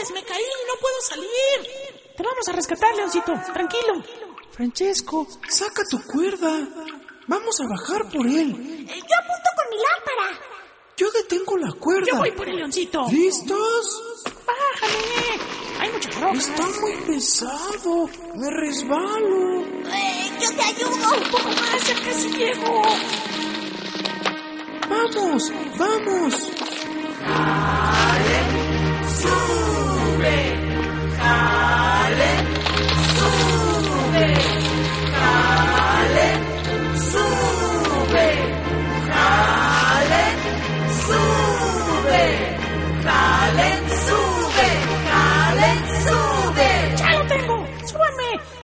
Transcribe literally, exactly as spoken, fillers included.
ayúdenme, me caí, no puedo salir. Te vamos a rescatar, Leoncito, tranquilo. Francesco, saca tu cuerda. Vamos a bajar por él. Eh, yo apunto con mi lámpara. Yo detengo la cuerda. Yo voy por el Leoncito. ¿Listos? Bájame. Hay mucha ropa. Está muy pesado. Me resbalo. Eh, yo te ayudo. Un poco más, ya casi llego. Vamos, vamos.